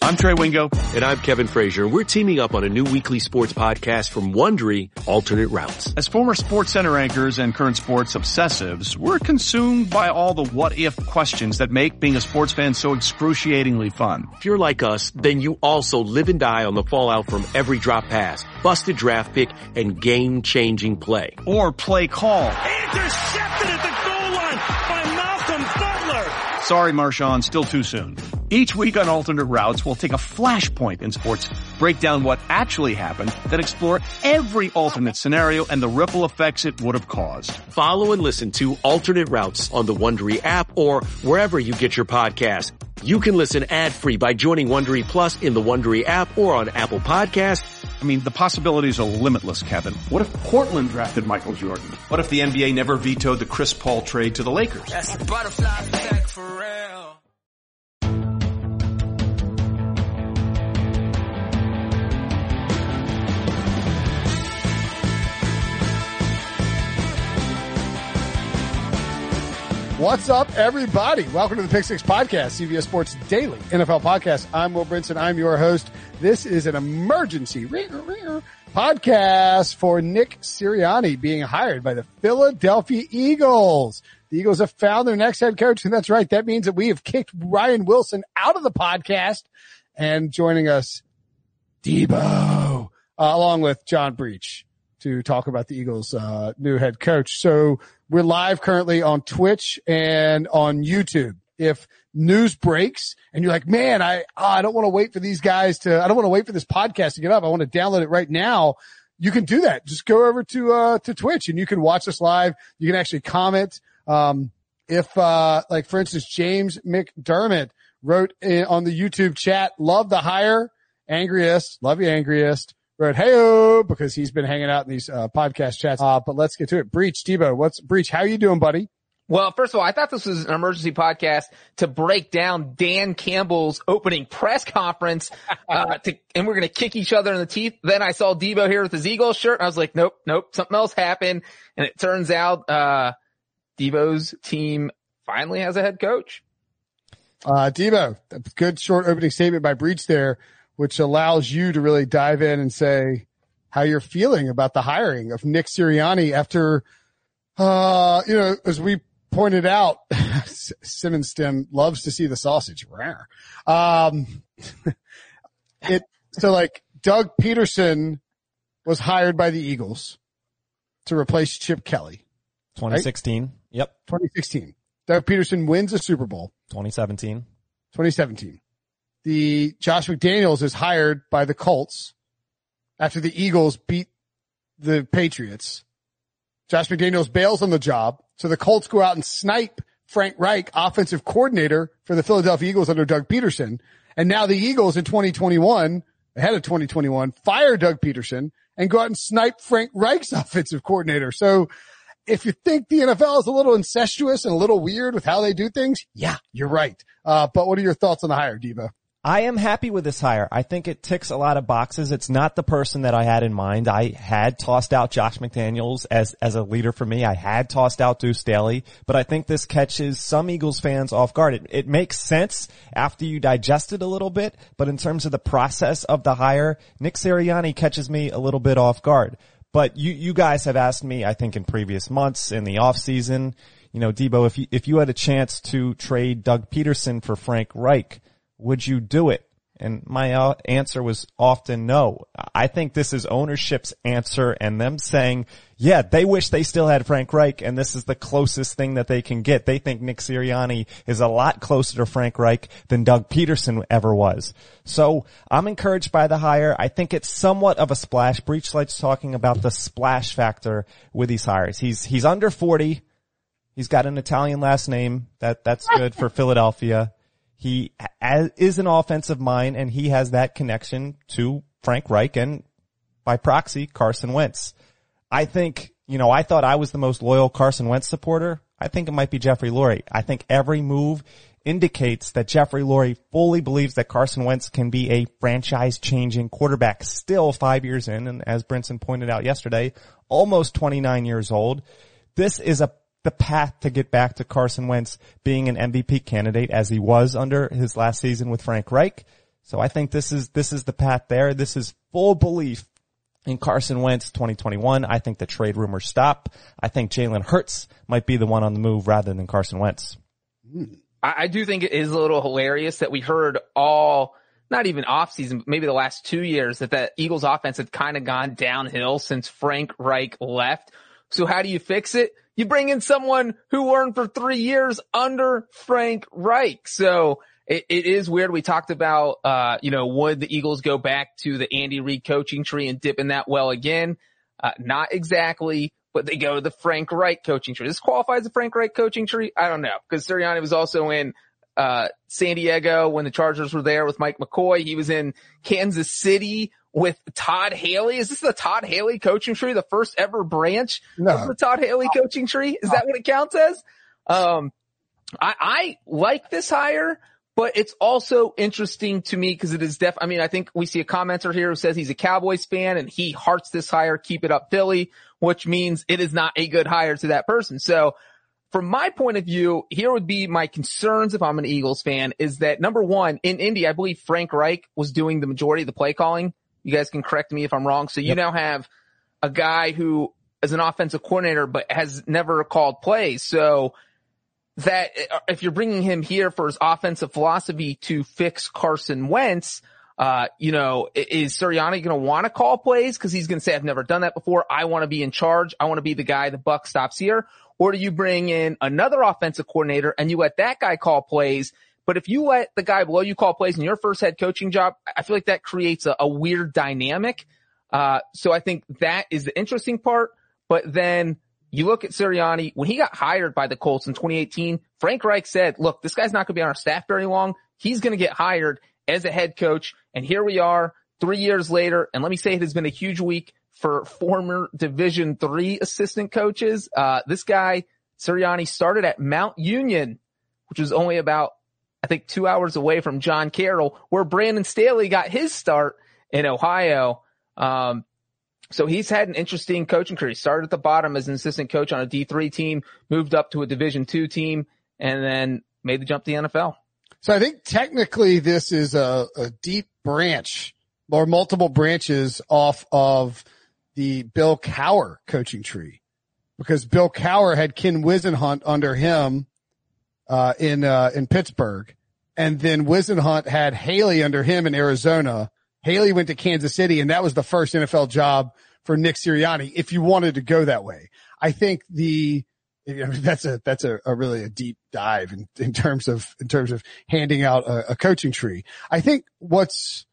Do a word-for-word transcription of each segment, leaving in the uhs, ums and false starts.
I'm Trey Wingo. And I'm Kevin Frazier. We're teaming up on a new weekly sports podcast from Wondery, Alternate Routes. As former Sports Center anchors and current sports obsessives, we're consumed by all the what-if questions that make being a sports fan so excruciatingly fun. If you're like us, then you also live and die on the fallout from every drop pass, busted draft pick, and game-changing play. Or play call. Intercepted at the goal line by Malcolm Butler. Sorry, Marshawn, still too soon. Each week on Alternate Routes, we'll take a flashpoint in sports, break down what actually happened, then explore every alternate scenario and the ripple effects it would have caused. Follow and listen to Alternate Routes on the Wondery app or wherever you get your podcast. You can listen ad-free by joining Wondery Plus in the Wondery app or on Apple Podcasts. I mean, the possibilities are limitless, Kevin. What if Portland drafted Michael Jordan? What if the N B A never vetoed the Chris Paul trade to the Lakers? That's the butterfly effect for real. What's up, everybody? Welcome to the Pick Six Podcast, C B S Sports Daily N F L Podcast. I'm Will Brinson. I'm your host. This is an emergency podcast for Nick Sirianni being hired by the Philadelphia Eagles. The Eagles have found their next head coach, and that's right. That means that we have kicked Ryan Wilson out of the podcast. And joining us, Debo, uh, along with John Breach, to talk about the Eagles' uh, new head coach. So we're live currently on Twitch and on YouTube. If news breaks and you're like, man, I oh, I don't want to wait for these guys to, I don't want to wait for this podcast to get up. I want to download it right now. You can do that. Just go over to uh to Twitch and you can watch us live. You can actually comment. Um, if uh like for instance, James McDermott wrote in, on the YouTube chat, love the hire, angriest, love you angriest. Wrote, hey-o, because he's been hanging out in these uh, podcast chats. Uh, but let's get to it. Breach, Debo, what's Breach? How you doing, buddy? Well, first of all, I thought this was an emergency podcast to break down Dan Campbell's opening press conference, uh, to, and we're going to kick each other in the teeth. Then I saw Debo here with his Eagles shirt. And I was like, nope, nope, something else happened. And it turns out, uh, Debo's team finally has a head coach. Uh, Debo, a good short opening statement by Breach there, which allows you to really dive in and say how you're feeling about the hiring of Nick Sirianni after, uh, you know, as we pointed out, Simmons Stem loves to see the sausage. Um, it, so like Doug Peterson was hired by the Eagles to replace Chip Kelly. twenty sixteen. Right? Yep. twenty sixteen. Doug Peterson wins a Super Bowl. twenty seventeen. twenty seventeen. The Josh McDaniels is hired by the Colts after the Eagles beat the Patriots. Josh McDaniels bails on the job. So the Colts go out and snipe Frank Reich, offensive coordinator for the Philadelphia Eagles under Doug Peterson. And now the Eagles in twenty twenty-one, ahead of twenty twenty-one, fire Doug Peterson and go out and snipe Frank Reich's offensive coordinator. So if you think the N F L is a little incestuous and a little weird with how they do things, yeah, you're right. Uh, but what are your thoughts on the hire, Debo? I am happy with this hire. I think it ticks a lot of boxes. It's not the person that I had in mind. I had tossed out Josh McDaniels as, as a leader for me. I had tossed out Deuce Staley, but I think this catches some Eagles fans off guard. It, it makes sense after you digest it a little bit, but in terms of the process of the hire, Nick Sirianni catches me a little bit off guard. But you, you guys have asked me, I think in previous months in the off season, you know, Debo, if you, if you had a chance to trade Doug Peterson for Frank Reich, would you do it? And my answer was often no. I think this is ownership's answer and them saying, yeah, they wish they still had Frank Reich and this is the closest thing that they can get. They think Nick Sirianni is a lot closer to Frank Reich than Doug Peterson ever was. So I'm encouraged by the hire. I think it's somewhat of a splash. Breach likes talking about the splash factor with these hires. He's, he's under forty. He's got an Italian last name. That, that's good for Philadelphia. He is an offensive mind, and he has that connection to Frank Reich and, by proxy, Carson Wentz. I think, you know, I thought I was the most loyal Carson Wentz supporter. I think it might be Jeffrey Lurie. I think every move indicates that Jeffrey Lurie fully believes that Carson Wentz can be a franchise-changing quarterback still five years in, and as Brinson pointed out yesterday, almost twenty-nine years old. This is a the path to get back to Carson Wentz being an M V P candidate as he was under his last season with Frank Reich. So I think this is, this is the path there. This is full belief in Carson Wentz twenty twenty-one. I think the trade rumors stop. I think Jalen Hurts might be the one on the move rather than Carson Wentz. I, I do think it is a little hilarious that we heard all, not even off season, but maybe the last two years that the Eagles offense had kind of gone downhill since Frank Reich left. So how do you fix it? You bring in someone who learned for three years under Frank Reich. So it, it is weird. We talked about, uh, you know, would the Eagles go back to the Andy Reid coaching tree and dip in that well again? Uh, not exactly, but they go to the Frank Reich coaching tree. This qualifies the Frank Reich coaching tree? I don't know, because Sirianni was also in uh San Diego when the Chargers were there with Mike McCoy. He was in Kansas City with Todd Haley. Is this the Todd Haley coaching tree, the first ever branch no. of the Todd Haley coaching tree? Is that what it counts as? Um, I, I like this hire, but it's also interesting to me because it is def, I mean, I think we see a commenter here who says he's a Cowboys fan and he hearts this hire, keep it up Philly, which means it is not a good hire to that person. So from my point of view, here would be my concerns if I'm an Eagles fan is that number one, in Indy, I believe Frank Reich was doing the majority of the play calling. You guys can correct me if I'm wrong. So you yep. now have a guy who is an offensive coordinator, but has never called plays. So that if you're bringing him here for his offensive philosophy to fix Carson Wentz, uh, you know, is Sirianni going to want to call plays? Cause he's going to say, I've never done that before. I want to be in charge. I want to be the guy. The buck stops here. Or do you bring in another offensive coordinator and you let that guy call plays? But if you let the guy below you call plays in your first head coaching job, I feel like that creates a, a weird dynamic. Uh, so I think that is the interesting part. But then you look at Sirianni, when he got hired by the Colts in twenty eighteen, Frank Reich said, look, this guy's not going to be on our staff very long. He's going to get hired as a head coach. And here we are three years later. And let me say it has been a huge week for former Division three assistant coaches. Uh, this guy, Sirianni, started at Mount Union, which was only about, I think, two hours away from John Carroll, where Brandon Staley got his start in Ohio. Um, so he's had an interesting coaching career. He started at the bottom as an assistant coach on a D three team, moved up to a Division two team, and then made the jump to the N F L. So I think technically this is a, a deep branch or multiple branches off of the Bill Cowher coaching tree, because Bill Cowher had Ken Whisenhunt under him, uh, in, uh, in Pittsburgh. And then Whisenhunt had Haley under him in Arizona. Haley went to Kansas City, and that was the first N F L job for Nick Sirianni, if you wanted to go that way. I think the, I mean, that's a, that's a, a really a deep dive in, in terms of, in terms of handing out a, a coaching tree. I think what's,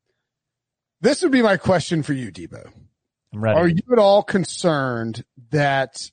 this would be my question for you, Debo. I'm ready. Are you at all concerned that,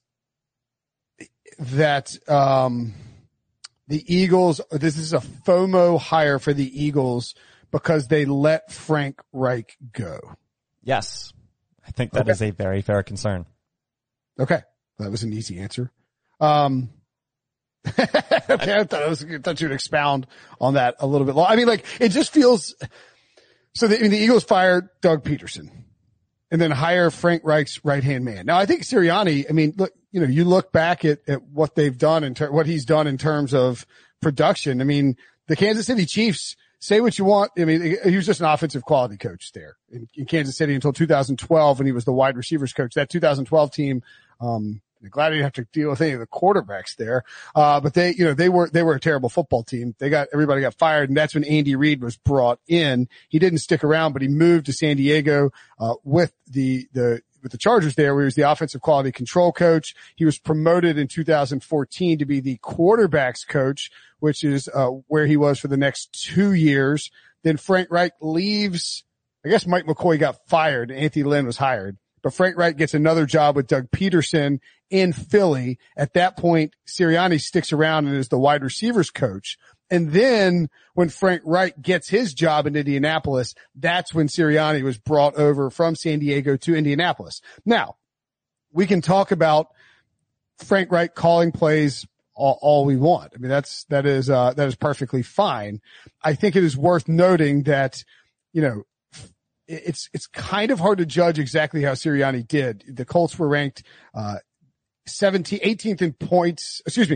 that, um, the Eagles, this is a FOMO hire for the Eagles because they let Frank Reich go? Yes. I think that okay. is a very fair concern. Okay. That was an easy answer. Um, okay. I thought, I, was, I thought you would expound on that a little bit more. I mean, like, it just feels, so the, I mean, the Eagles fired Doug Peterson and then hire Frank Reich's right-hand man. Now, I think Sirianni, I mean, look, you know, you look back at, at what they've done in ter- what he's done in terms of production. I mean, the Kansas City Chiefs, say what you want. I mean, he was just an offensive quality coach there in, in Kansas City until two thousand twelve when he was the wide receivers coach. That two thousand twelve team, um, I'm glad I didn't have to deal with any of the quarterbacks there. Uh, but they, you know, they were, they were a terrible football team. They got, everybody got fired, and that's when Andy Reid was brought in. He didn't stick around, but he moved to San Diego, uh, with the, the, with the Chargers there, where he was the offensive quality control coach. He was promoted in two thousand fourteen to be the quarterbacks coach, which is, uh, where he was for the next two years. Then Frank Reich leaves. I guess Mike McCoy got fired and Anthony Lynn was hired. But Frank Reich gets another job with Doug Peterson in Philly. At that point, Sirianni sticks around and is the wide receivers coach. And then when Frank Reich gets his job in Indianapolis, that's when Sirianni was brought over from San Diego to Indianapolis. Now, we can talk about Frank Reich calling plays all, all we want. I mean, that's, that is, uh, that is perfectly fine. I think it is worth noting that, you know, it's, it's kind of hard to judge exactly how Sirianni did. The Colts were ranked, uh, seventeenth, eighteenth in points, excuse me,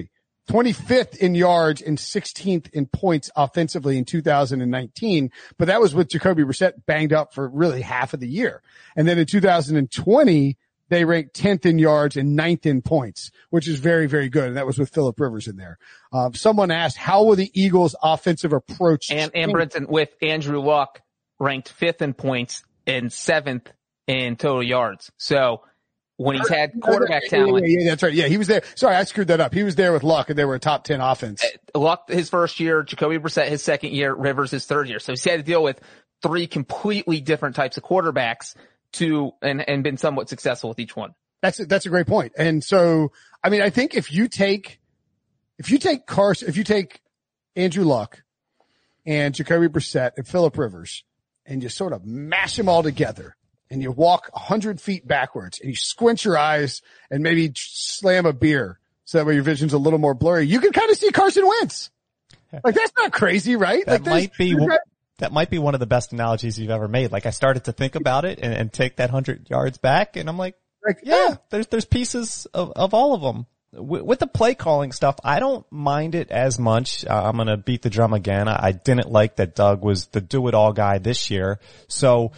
twenty-fifth in yards and sixteenth in points offensively in two thousand nineteen. But that was with Jacoby Brissett banged up for really half of the year. And then in two thousand twenty, they ranked tenth in yards and ninth in points, which is very, very good. And that was with Phillip Rivers in there. Um, someone asked, how will the Eagles' offensive approach and, and Brinson, with Andrew Luck ranked fifth in points and seventh in total yards. So when he's had quarterback yeah, talent. Yeah, yeah, that's right. Yeah, he was there. Sorry, I screwed that up. He was there with Luck, and they were a top ten offense. Luck his first year, Jacoby Brissett his second year, Rivers his third year. So he's had to deal with three completely different types of quarterbacks to and, and been somewhat successful with each one. That's a, that's a great point. And so, I mean, I think if you take, if you take Carson, if you take Andrew Luck and Jacoby Brissett and Phillip Rivers and you sort of mash them all together and you walk a hundred feet backwards and you squint your eyes and maybe slam a beer so that way your vision's a little more blurry, you can kind of see Carson Wentz. Like, that's not crazy, right? That like, might be, that might be one of the best analogies you've ever made. Like, I started to think about it and, and take that hundred yards back, and I'm like, like yeah, yeah, there's, there's pieces of, of all of them. With, with the play calling stuff, I don't mind it as much. Uh, I'm going to beat the drum again. I, I didn't like that Doug was the do-it-all guy this year. So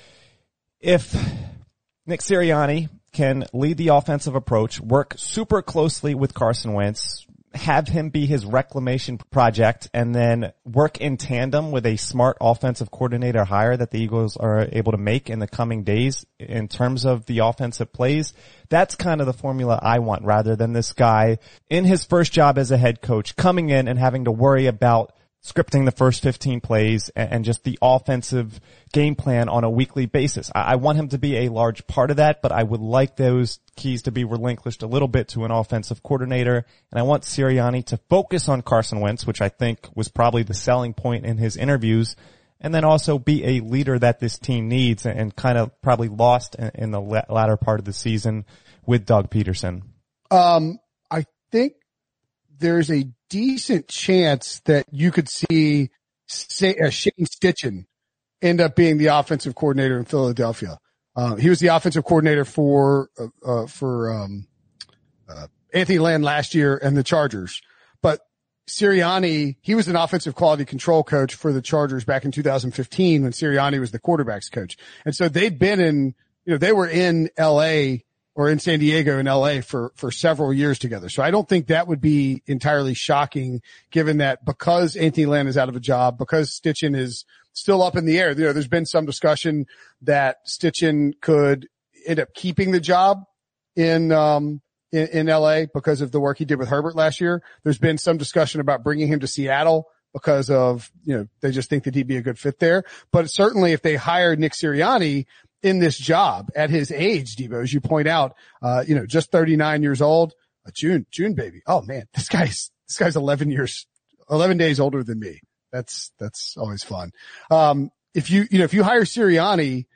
if Nick Sirianni can lead the offensive approach, work super closely with Carson Wentz, have him be his reclamation project, and then work in tandem with a smart offensive coordinator hire that the Eagles are able to make in the coming days in terms of the offensive plays. That's kind of the formula I want, rather than this guy in his first job as a head coach coming in and having to worry about scripting the first fifteen plays and just the offensive game plan on a weekly basis. I want him to be a large part of that, but I would like those keys to be relinquished a little bit to an offensive coordinator. And I want Sirianni to focus on Carson Wentz, which I think was probably the selling point in his interviews, and then also be a leader that this team needs and kind of probably lost in the latter part of the season with Doug Peterson. Um, I think there's a decent chance that you could see say, uh, Shane Steichen end up being the offensive coordinator in Philadelphia. Uh, he was the offensive coordinator for, uh, uh for, um, uh, Anthony Lynn last year and the Chargers. But Sirianni, he was an offensive quality control coach for the Chargers back in two thousand fifteen when Sirianni was the quarterback's coach. And so they'd been in, you know, they were in L A or in San Diego and L A for, for several years together. So I don't think that would be entirely shocking, given that because Anthony Lynn is out of a job, because Steichen is still up in the air. You know, there's been some discussion that Steichen could end up keeping the job in, um, in, in L A because of the work he did with Herbert last year. There's been some discussion about bringing him to Seattle because of, you know, they just think that he'd be a good fit there. But certainly if they hired Nick Sirianni in this job at his age, Debo, as you point out, uh, you know, just thirty-nine years old, a June, June baby. Oh man, this guy's, this guy's eleven years, eleven days older than me. That's, that's always fun. Um, if you, you know, if you hire Sirianni,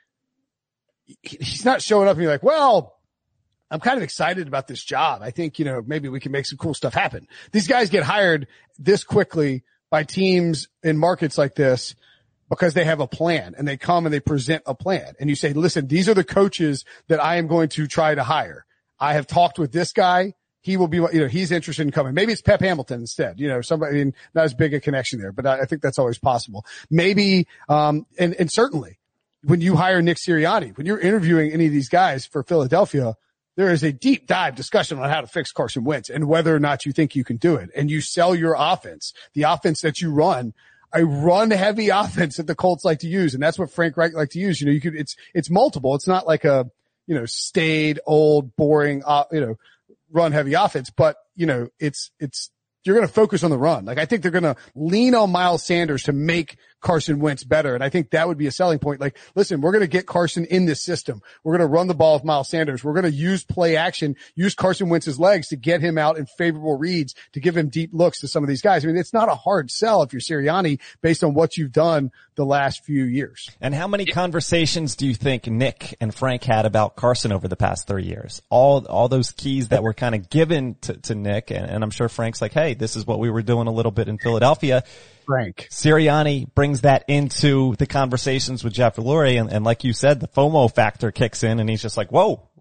he's not showing up and you're like, well, I'm kind of excited about this job. I think, you know, maybe we can make some cool stuff happen. These guys get hired this quickly by teams in markets like this because they have a plan, and they come and they present a plan, and you say, listen, these are the coaches that I am going to try to hire. I have talked with this guy. He will be, you know, he's interested in coming. Maybe it's Pep Hamilton instead, you know, somebody, not as big a connection there, but I, I think that's always possible. Maybe, um, and, and certainly when you hire Nick Sirianni, when you're interviewing any of these guys for Philadelphia, there is a deep dive discussion on how to fix Carson Wentz and whether or not you think you can do it. And you sell your offense, the offense that you run, a run heavy offense that the Colts like to use. And that's what Frank Reich like to use. You know, you could, it's, it's multiple. It's not like a, you know, staid, old, boring, uh, you know, run heavy offense, but you know, it's, it's, you're going to focus on the run. Like, I think they're going to lean on Miles Sanders to make Carson Wentz better. And I think that would be a selling point. Like, listen, we're going to get Carson in this system. We're going to run the ball with Miles Sanders. We're going to use play action, use Carson Wentz's legs to get him out in favorable reads, to give him deep looks to some of these guys. I mean, it's not a hard sell if you're Sirianni based on what you've done the last few years. And how many conversations do you think Nick and Frank had about Carson over the past three years? All, all those keys that were kind of given to, to Nick. And, and I'm sure Frank's like, hey, this is what we were doing a little bit in Philadelphia. Frank. Sirianni brings that into the conversations with Jeff Lurie, and, and like you said, the FOMO factor kicks in, and he's just like, whoa,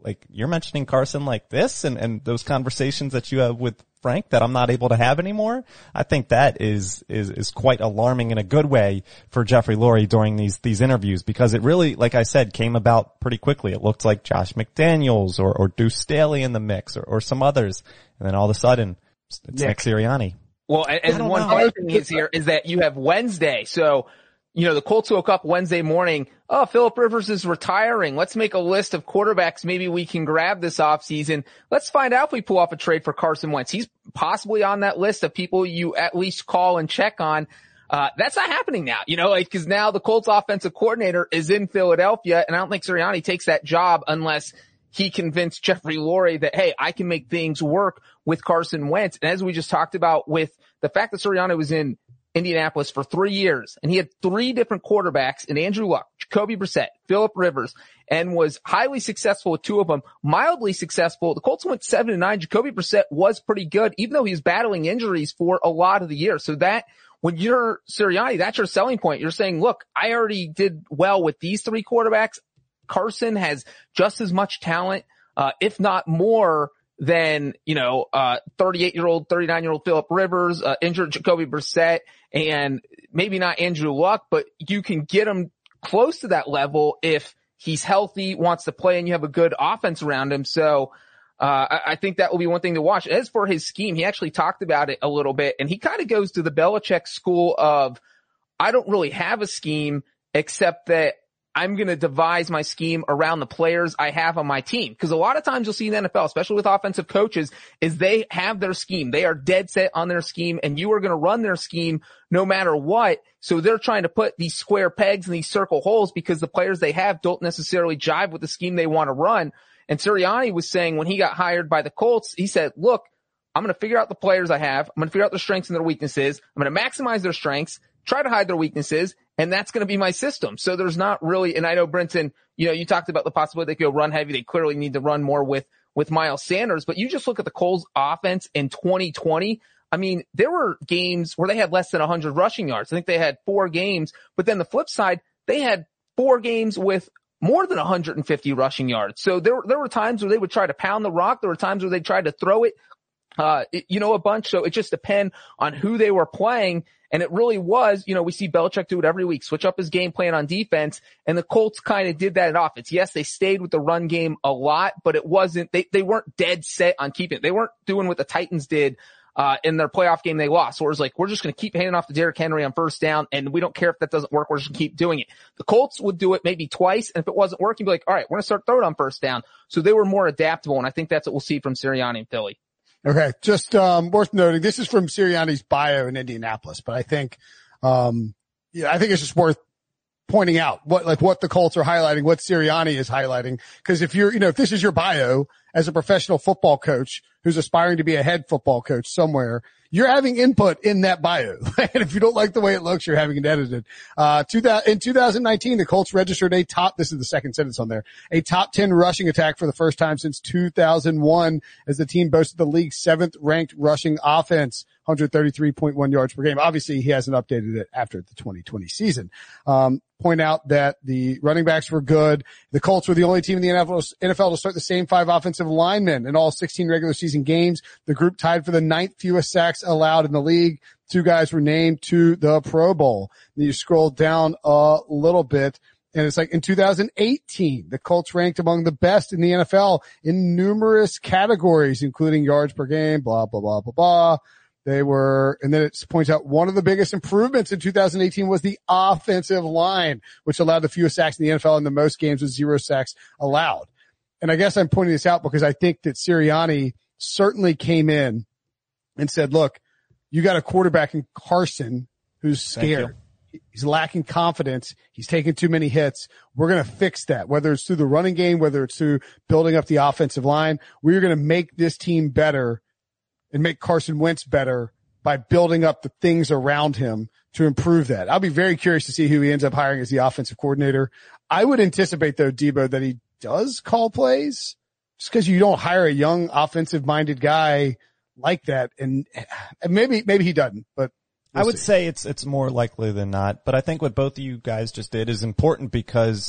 like you're mentioning Carson like this and, and those conversations that you have with Frank that I'm not able to have anymore. I think that is, is, is quite alarming in a good way for Jeffrey Lurie during these, these interviews, because it really, like I said, came about pretty quickly. It looked like Josh McDaniels or, or Deuce Staley in the mix or, or some others. And then all of a sudden it's Nick, Nick Sirianni. Well, and, and one funny thing is here is that you have Wednesday. So, you know, the Colts woke up Wednesday morning. Oh, Phillip Rivers is retiring. Let's make a list of quarterbacks maybe we can grab this offseason. Let's find out if we pull off a trade for Carson Wentz. He's possibly on that list of people you at least call and check on. Uh, that's not happening now, you know, like, cause now the Colts offensive coordinator is in Philadelphia, and I don't think Sirianni takes that job unless he convinced Jeffrey Lurie that, hey, I can make things work with Carson Wentz. And as we just talked about with the fact that Sirianni was in Indianapolis for three years, and he had three different quarterbacks in Andrew Luck, Jacoby Brissett, Phillip Rivers, and was highly successful with two of them, mildly successful. The Colts went seven and nine. Jacoby Brissett was pretty good, even though he was battling injuries for a lot of the year. So that, when you're Sirianni, that's your selling point. You're saying, look, I already did well with these three quarterbacks. Carson has just as much talent, uh, if not more, than, you know, uh, thirty-eight year old, thirty-nine year old Phillip Rivers, uh, injured Jacoby Brissett, and maybe not Andrew Luck, but you can get him close to that level if he's healthy, wants to play, and you have a good offense around him. So, uh, I, I think that will be one thing to watch. As for his scheme, he actually talked about it a little bit, and he kind of goes to the Belichick school of, I don't really have a scheme except that I'm going to devise my scheme around the players I have on my team. Because a lot of times you'll see in the N F L, especially with offensive coaches, is they have their scheme. They are dead set on their scheme, and you are going to run their scheme no matter what. So they're trying to put these square pegs in these circle holes because the players they have don't necessarily jive with the scheme they want to run. And Sirianni was saying when he got hired by the Colts, he said, look, I'm going to figure out the players I have. I'm going to figure out their strengths and their weaknesses. I'm going to maximize their strengths, try to hide their weaknesses, and that's going to be my system. So there's not really, and I know Brinson, you know, you talked about the possibility they could go run heavy. They clearly need to run more with, with Miles Sanders, but you just look at the Colts offense in twenty twenty. I mean, there were games where they had less than one hundred rushing yards. I think they had four games, but then the flip side, they had four games with more than one hundred fifty rushing yards. So there, there were times where they would try to pound the rock. There were times where they tried to throw it, uh, it, you know, a bunch. So it just depend on who they were playing. And it really was, you know, we see Belichick do it every week, switch up his game plan on defense, and the Colts kind of did that in offense. Yes, they stayed with the run game a lot, but it wasn't, they, they weren't dead set on keeping it. They weren't doing what the Titans did, uh, in their playoff game they lost. So it was like, we're just going to keep handing off to Derrick Henry on first down, and we don't care if that doesn't work, we're just going to keep doing it. The Colts would do it maybe twice, and if it wasn't working, be like, all right, we're going to start throwing on first down. So they were more adaptable, and I think that's what we'll see from Sirianni in Philly. Okay. Just, um, worth noting, this is from Sirianni's bio in Indianapolis, but I think, um, yeah, I think it's just worth pointing out what, like what the Colts are highlighting, what Sirianni is highlighting. Cause if you're, you know, if this is your bio as a professional football coach who's aspiring to be a head football coach somewhere, you're having input in that bio. And if you don't like the way it looks, you're having it edited. Uh, two thousand, in two thousand nineteen, the Colts registered a top, this is the second sentence on there, a top ten rushing attack for the first time since two thousand one, as the team boasted the league's seventh ranked rushing offense, one hundred thirty-three point one yards per game. Obviously, he hasn't updated it after the twenty twenty season. Um, point out that the running backs were good. The Colts were the only team in the N F L to start the same five offensive linemen in all sixteen regular season games. The group tied for the ninth fewest sacks allowed in the league. Two guys were named to the Pro Bowl. Then you scroll down a little bit, and it's like in two thousand eighteen, the Colts ranked among the best in the N F L in numerous categories, including yards per game, blah, blah, blah, blah, blah. They were, and then it points out one of the biggest improvements in two thousand eighteen was the offensive line, which allowed the fewest sacks in the N F L and the most games with zero sacks allowed. And I guess I'm pointing this out because I think that Sirianni certainly came in and said, look, you got a quarterback in Carson who's scared. He's lacking confidence. He's taking too many hits. We're going to fix that, whether it's through the running game, whether it's through building up the offensive line. We're going to make this team better and make Carson Wentz better by building up the things around him to improve that. I'll be very curious to see who he ends up hiring as the offensive coordinator. I would anticipate, though, Debo, that he does call plays, just because you don't hire a young offensive-minded guy like that. And, and maybe maybe he doesn't, but we'll I would see. say it's it's more likely than not. But I think what both of you guys just did is important because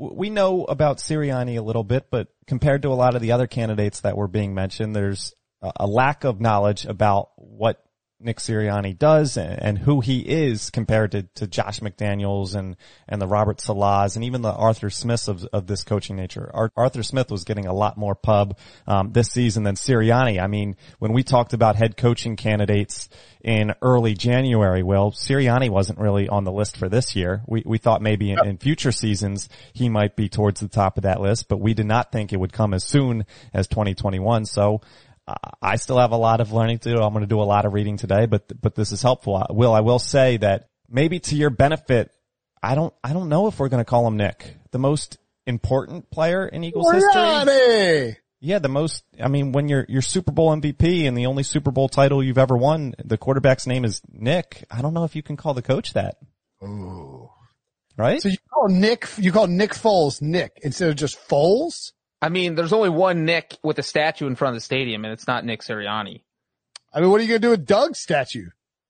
we know about Sirianni a little bit, but compared to a lot of the other candidates that were being mentioned, there's a lack of knowledge about what Nick Sirianni does and, and who he is compared to, to Josh McDaniels and, and the Robert Salehs and even the Arthur Smiths of, of this coaching nature. Ar- Arthur Smith was getting a lot more pub, um, this season than Sirianni. I mean, when we talked about head coaching candidates in early January, well, Sirianni wasn't really on the list for this year. We, we thought maybe in, in future seasons he might be towards the top of that list, but we did not think it would come as soon as twenty twenty-one. So, Uh, I still have a lot of learning to do. I'm going to do a lot of reading today, but, but this is helpful. I will, I will say that maybe to your benefit, I don't, I don't know if we're going to call him Nick, the most important player in Eagles Sirianni! history. Yeah, the most, I mean, when you're, you're Super Bowl M V P and the only Super Bowl title you've ever won, the quarterback's name is Nick. I don't know if you can call the coach that. Ooh. Right? So you call Nick, you call Nick Foles Nick instead of just Foles? I mean, there's only one Nick with a statue in front of the stadium, and it's not Nick Sirianni. I mean, what are you going to do with Doug's statue?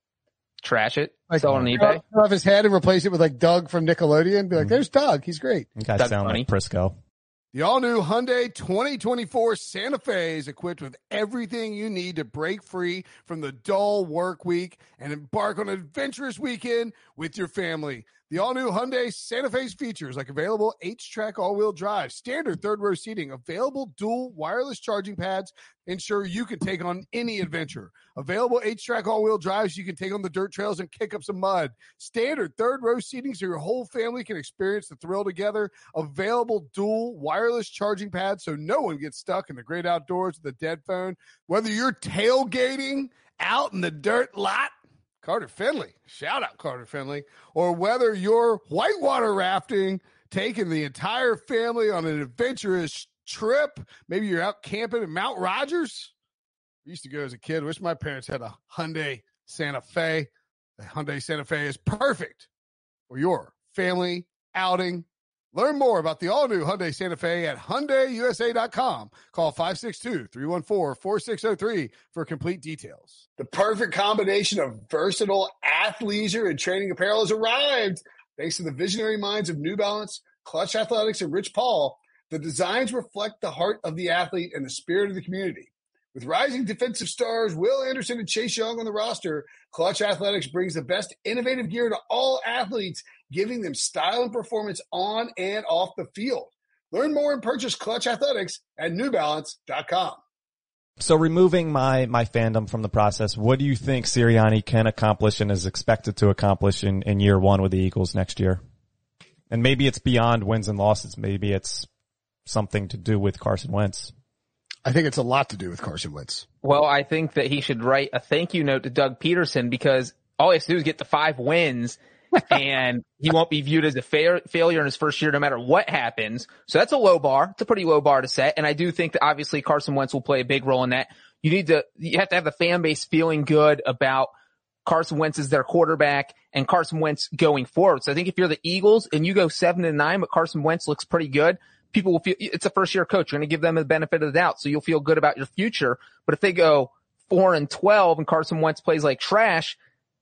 Trash it. Like, sell it on eBay. Cut off his head and replace it with like Doug from Nickelodeon. Be like, there's Doug. He's great. You guys Doug sound Funny. like Prisco. The all-new Hyundai twenty twenty-four Santa Fe is equipped with everything you need to break free from the dull work week and embark on an adventurous weekend with your family. The all-new Hyundai Santa Fe's features like available H-Track all-wheel drive, standard third-row seating, available dual wireless charging pads, ensure you can take on any adventure. Available H-Track all-wheel drives, you can take on the dirt trails and kick up some mud. Standard third-row seating so your whole family can experience the thrill together. Available dual wireless charging pads so no one gets stuck in the great outdoors with a dead phone. Whether you're tailgating out in the dirt lot, Carter Finley, shout out Carter Finley, or whether you're whitewater rafting, taking the entire family on an adventurous trip, maybe you're out camping in Mount Rogers. I used to go as a kid. Wish my parents had a Hyundai Santa Fe. The Hyundai Santa Fe is perfect for your family outing. Learn more about the all-new Hyundai Santa Fe at Hyundai U S A dot com. Call five six two, three one four, four six zero three for complete details. The perfect combination of versatile athleisure and training apparel has arrived. Thanks to the visionary minds of New Balance, Clutch Athletics, and Rich Paul, the designs reflect the heart of the athlete and the spirit of the community. With rising defensive stars Will Anderson and Chase Young on the roster, Clutch Athletics brings the best innovative gear to all athletes, giving them style and performance on and off the field. Learn more and purchase Clutch Athletics at New Balance dot com. So removing my, my fandom from the process, what do you think Sirianni can accomplish and is expected to accomplish in, in year one with the Eagles next year? And maybe it's beyond wins and losses. Maybe it's something to do with Carson Wentz. I think it's a lot to do with Carson Wentz. Well, I think that he should write a thank you note to Doug Peterson because all he has to do is get the five wins and he won't be viewed as a fa- failure in his first year no matter what happens. So that's a low bar. It's a pretty low bar to set. And I do think that obviously Carson Wentz will play a big role in that. You need to, you have to have the fan base feeling good about Carson Wentz as their quarterback and Carson Wentz going forward. So I think if you're the Eagles and you go seven and nine, but Carson Wentz looks pretty good, people will feel it's a first year coach. You're going to give them the benefit of the doubt. So you'll feel good about your future. But if they go four and twelve and Carson Wentz plays like trash,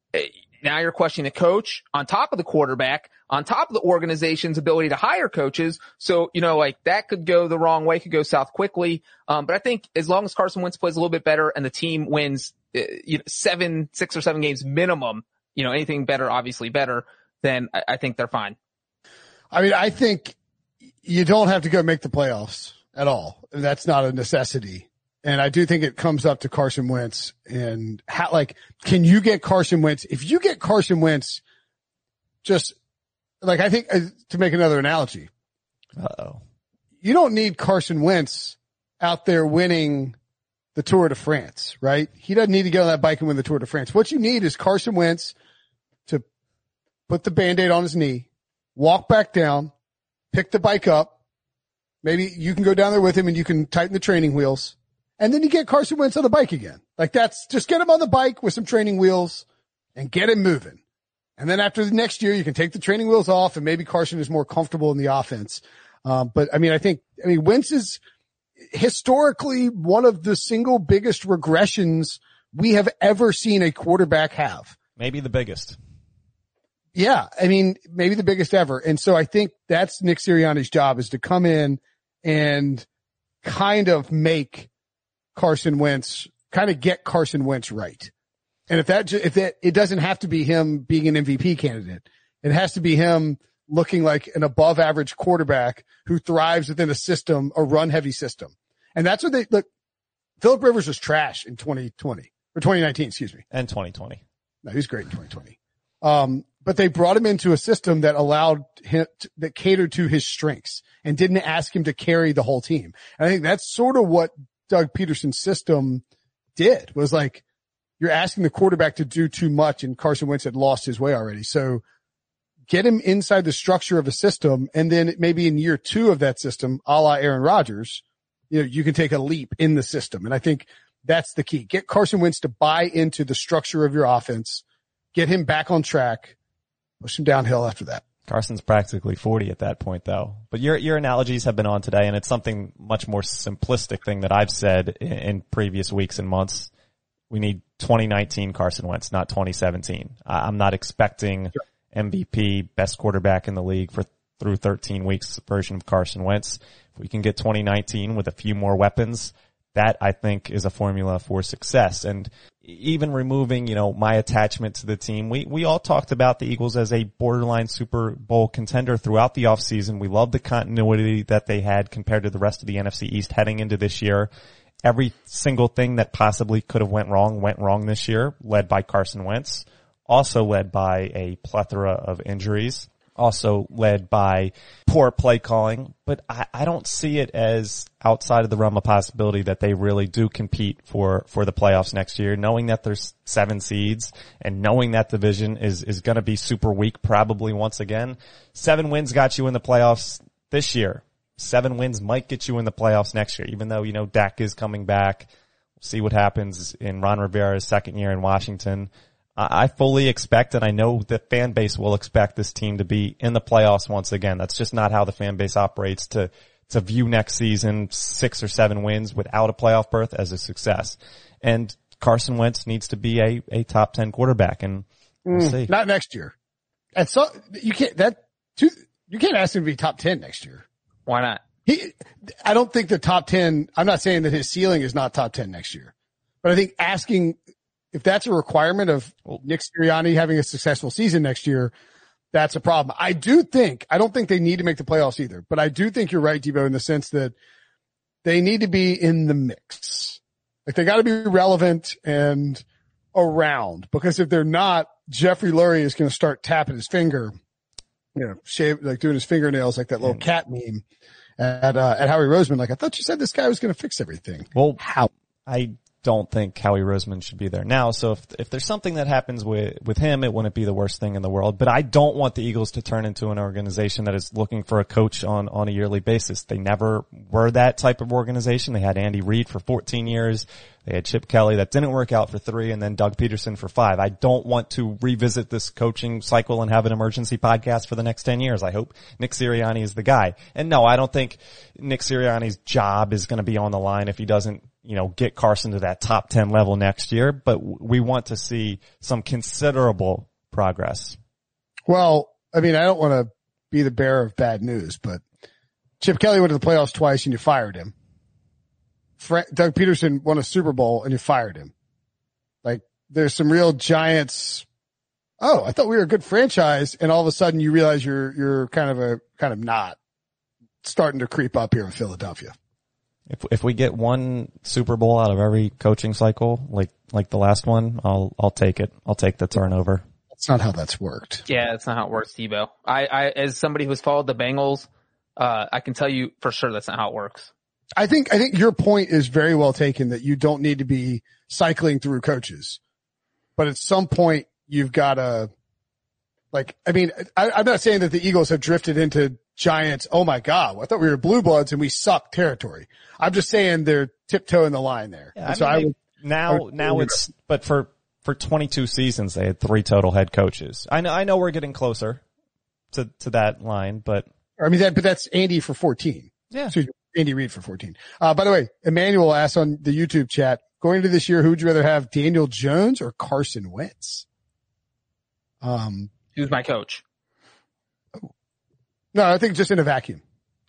now you're questioning the coach on top of the quarterback, on top of the organization's ability to hire coaches. So, you know, like that could go the wrong way, could go south quickly. Um, but I think as long as Carson Wentz plays a little bit better and the team wins uh, you know, seven, six or seven games minimum, you know, anything better, obviously better, then I, I think they're fine. I mean, I think you don't have to go make the playoffs at all. That's not a necessity. And I do think it comes up to Carson Wentz and how, like, can you get Carson Wentz? If you get Carson Wentz, just like, I think uh, to make another analogy, uh-oh, you don't need Carson Wentz out there winning the Tour de France, right? He doesn't need to get on that bike and win the Tour de France. What you need is Carson Wentz to put the Band-Aid on his knee, walk back down, pick the bike up. Maybe you can go down there with him and you can tighten the training wheels. And then you get Carson Wentz on the bike again. Like that's just get him on the bike with some training wheels and get him moving. And then after the next year, you can take the training wheels off and maybe Carson is more comfortable in the offense. Um, but I mean, I think, I mean, Wentz is historically one of the single biggest regressions we have ever seen a quarterback have. Maybe the biggest. Yeah. I mean, maybe the biggest ever. And so I think that's Nick Sirianni's job, is to come in and kind of make Carson Wentz, kind of get Carson Wentz right. And if that, if that, it doesn't have to be him being an M V P candidate. It has to be him looking like an above average quarterback who thrives within a system, a run heavy system. And that's what they look. Phillip Rivers was trash in twenty twenty or twenty nineteen, excuse me. And twenty twenty. No, he was great in twenty twenty. Um, but they brought him into a system that allowed him, to, that catered to his strengths and didn't ask him to carry the whole team. And I think that's sort of what Doug Peterson's system did, was like, you're asking the quarterback to do too much, and Carson Wentz had lost his way already. So get him inside the structure of a system, and then maybe in year two of that system, a la Aaron Rodgers, you know, you can take a leap in the system. And I think that's the key. Get Carson Wentz to buy into the structure of your offense, get him back on track, push him downhill after that. Carson's practically forty at that point, though. But your your analogies have been on today, and it's something much more simplistic thing that I've said in, in previous weeks and months. We need twenty nineteen Carson Wentz, not twenty seventeen. I'm not expecting M V P, best quarterback in the league for through thirteen weeks version of Carson Wentz. If we can get twenty nineteen with a few more weapons, that I think is a formula for success. And even removing, you know, my attachment to the team, we, we all talked about the Eagles as a borderline Super Bowl contender throughout the offseason. We love the continuity that they had compared to the rest of the N F C East heading into this year. Every single thing that possibly could have went wrong went wrong this year, led by Carson Wentz, also led by a plethora of injuries, also led by poor play calling. But I, I don't see it as outside of the realm of possibility that they really do compete for, for the playoffs next year, knowing that there's seven seeds and knowing that division is, is going to be super weak probably once again. Seven wins got you in the playoffs this year. Seven wins might get you in the playoffs next year, even though, you know, Dak is coming back. We'll see what happens in Ron Rivera's second year in Washington. I fully expect, and I know the fan base will expect this team to be in the playoffs once again. That's just not how the fan base operates, to, to view next season six or seven wins without a playoff berth as a success. And Carson Wentz needs to be a, a top ten quarterback, and we'll mm, see. Not next year. And so you can't, that, two, you can't ask him to be top ten next year. Why not? He, I don't think the top ten, I'm not saying that his ceiling is not top ten next year, but I think asking, if that's a requirement of Nick Sirianni having a successful season next year, that's a problem. I do think, I don't think they need to make the playoffs either, but I do think you're right, Debo, in the sense that they need to be in the mix. Like, they got to be relevant and around, because if they're not, Jeffrey Lurie is going to start tapping his finger, you know, shave, like doing his fingernails, like that little cat meme at, uh, at Howie Roseman. Like, I thought you said this guy was going to fix everything. Well, how? I don't think Howie Roseman should be there now. So if, if there's something that happens with, with him, it wouldn't be the worst thing in the world. But I don't want the Eagles to turn into an organization that is looking for a coach on, on a yearly basis. They never were that type of organization. They had Andy Reid for fourteen years. They had Chip Kelly that didn't work out for three, and then Doug Peterson for five. I don't want to revisit this coaching cycle and have an emergency podcast for the next ten years. I hope Nick Sirianni is the guy. And no, I don't think Nick Sirianni's job is going to be on the line if he doesn't, you know, get Carson to that top ten level next year. But we want to see some considerable progress. Well, I mean, I don't want to be the bearer of bad news, but Chip Kelly went to the playoffs twice and you fired him. Fra- Doug Peterson won a Super Bowl and you fired him. Like, there's some real Giants. Oh, I thought we were a good franchise. And all of a sudden you realize you're, you're kind of a, kind of not starting to creep up here in Philadelphia. If, if we get one Super Bowl out of every coaching cycle, like, like the last one, I'll, I'll take it. I'll take the turnover. That's not how that's worked. Yeah, that's not how it works, Tebow. I, I, as somebody who's followed the Bengals, uh, I can tell you for sure that's not how it works. I think, I think your point is very well taken, that you don't need to be cycling through coaches, but at some point you've got to, like, I mean, I, I'm not saying that the Eagles have drifted into Giants. Oh my God, I thought we were blue bloods and we suck territory. I'm just saying they're tiptoeing the line there. Yeah, I so mean, I they, would, now, I would, now it's, but for, for twenty-two seasons, they had three total head coaches. I know, I know we're getting closer to, to that line, but. I mean, that, but that's Andy for fourteen. Yeah. Excuse me, Andy Reid for fourteen. Uh, by the way, Emmanuel asked on the YouTube chat, going into this year, who would you rather have, Daniel Jones or Carson Wentz? Um, Who's my coach? No, I think just in a vacuum.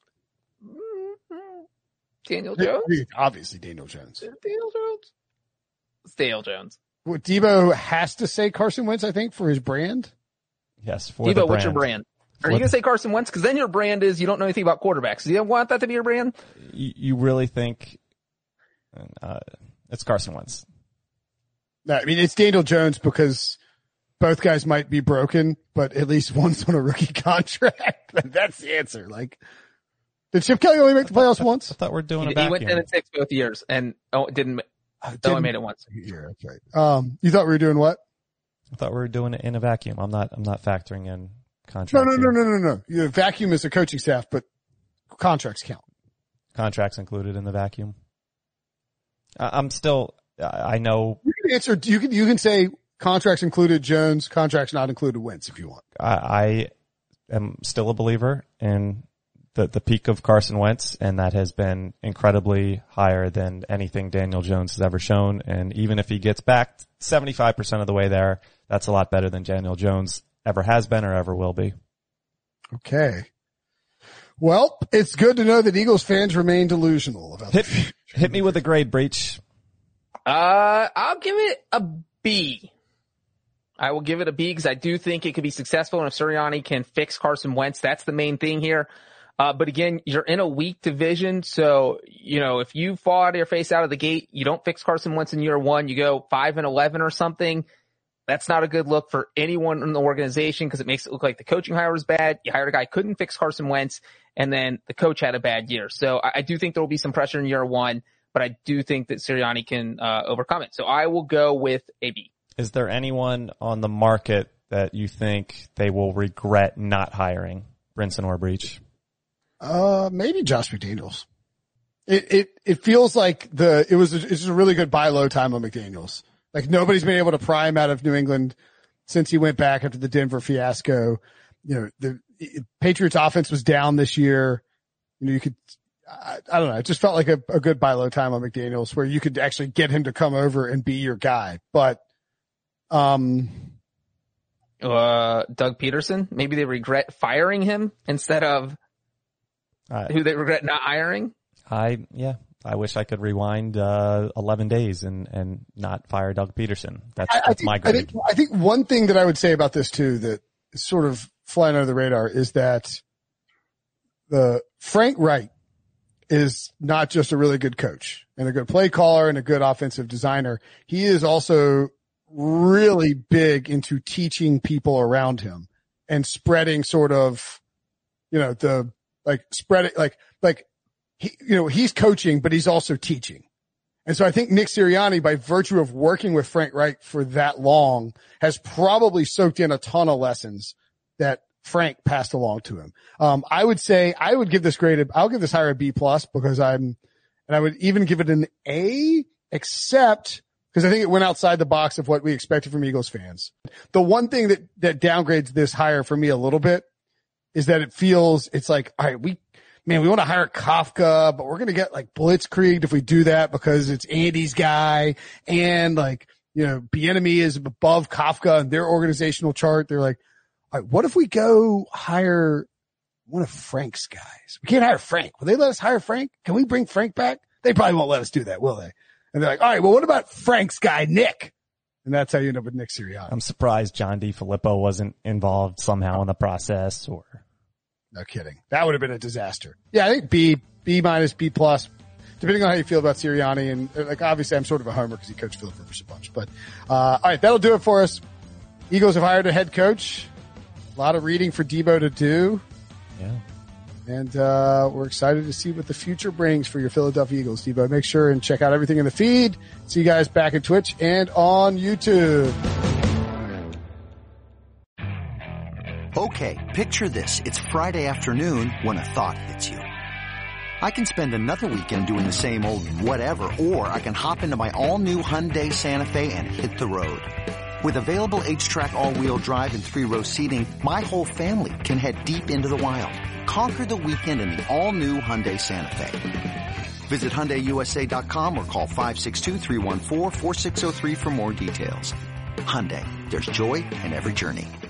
Daniel Jones? Obviously Daniel Jones. Daniel Jones? It's Daniel Jones. Well, Debo has to say Carson Wentz, I think, for his brand. Yes, for Debo, the what's your brand. brand? Are you going to say Carson Wentz? Because then your brand is you don't know anything about quarterbacks. You don't want that to be your brand? You, you really think uh, it's Carson Wentz? No, I mean, it's Daniel Jones because both guys might be broken, but at least one's on a rookie contract. That's the answer. Like, did Chip Kelly only make the playoffs once? I thought we we're doing He, a vacuum. he went ten and six both years and oh, didn't, Uh, only made it once. Yeah, that's right. Um, you thought we were doing what? I thought we were doing it in a vacuum. I'm not. I'm not factoring in No, contracts. no, no, here. no, no, no. You vacuum is the coaching staff, but contracts count. Contracts included in the vacuum. I, I'm still. I I know. You can answer. You can you can say contracts included Jones, contracts not included Wentz if you want. I, I am still a believer in the the peak of Carson Wentz, and that has been incredibly higher than anything Daniel Jones has ever shown. And even if he gets back seventy-five percent of the way there, that's a lot better than Daniel Jones ever has been or ever will be. Okay. Well, it's good to know that Eagles fans remain delusional about Hit, the future. hit me with a grade, Breach. Uh, I'll give it a B. I will give it a B because I do think it could be successful. And if Sirianni can fix Carson Wentz, that's the main thing here. Uh, but again, you're in a weak division. So, you know, if you fall out of your face out of the gate, you don't fix Carson Wentz in year one, you go five and eleven or something. That's not a good look for anyone in the organization because it makes it look like the coaching hire was bad. You hired a guy who couldn't fix Carson Wentz, and then the coach had a bad year. So I, I do think there will be some pressure in year one, but I do think that Sirianni can uh, overcome it. So I will go with a B. Is there anyone on the market that you think they will regret not hiring, Brinson or Breach? Uh, maybe Josh McDaniels. It, it, it feels like the, it was, a, it's a really good buy low time on McDaniels. Like nobody's been able to pry him out of New England since he went back after the Denver fiasco. You know, the it, Patriots offense was down this year. You know, you could, I, I don't know. It just felt like a, a good buy low time on McDaniels where you could actually get him to come over and be your guy. But, um, Uh, Doug Peterson, maybe they regret firing him instead of Uh, who they regret not hiring. I, yeah, I wish I could rewind, uh, eleven days and, and not fire Doug Peterson. That's, I, I that's think, my I grade. think, I think one thing that I would say about this too that is sort of flying under the radar is that the Frank Wright is not just a really good coach and a good play caller and a good offensive designer. He is also really big into teaching people around him and spreading sort of, you know, the, like spread it, like, like he, you know, he's coaching, but he's also teaching. And so I think Nick Sirianni, by virtue of working with Frank Wright for that long, has probably soaked in a ton of lessons that Frank passed along to him. Um, I would say I would give this grade, I'll give this higher a B plus because I'm, and I would even give it an A, except because I think it went outside the box of what we expected from Eagles fans. The one thing that, that downgrades this higher for me a little bit is that it feels, it's like, all right, we, man, we want to hire Kafka, but we're going to get like blitzkrieged if we do that because it's Andy's guy. And like, you know, Bieniemy is above Kafka in their organizational chart. They're like, all right, what if we go hire one of Frank's guys? We can't hire Frank. Will they let us hire Frank? Can we bring Frank back? They probably won't let us do that, will they? And they're like, all right, well, what about Frank's guy, Nick? And that's how you end up with Nick Sirianni. I'm surprised John DeFilippo wasn't involved somehow in the process or. No kidding. That would have been a disaster. Yeah, I think B, B minus, B plus, depending on how you feel about Sirianni. And like, obviously I'm sort of a homer because he coached Philip Rivers a bunch, but, uh, all right, that'll do it for us. Eagles have hired a head coach. A lot of reading for Debo to do. Yeah. And, uh, we're excited to see what the future brings for your Philadelphia Eagles, Debo. Make sure and check out everything in the feed. See you guys back at Twitch and on YouTube. Okay, picture this. It's Friday afternoon when a thought hits you. I can spend another weekend doing the same old whatever, or I can hop into my all-new Hyundai Santa Fe and hit the road. With available H-Track all-wheel drive and three-row seating, my whole family can head deep into the wild. Conquer the weekend in the all-new Hyundai Santa Fe. Visit Hyundai U S A dot com or call five six two, three one four, four six zero three for more details. Hyundai, there's joy in every journey.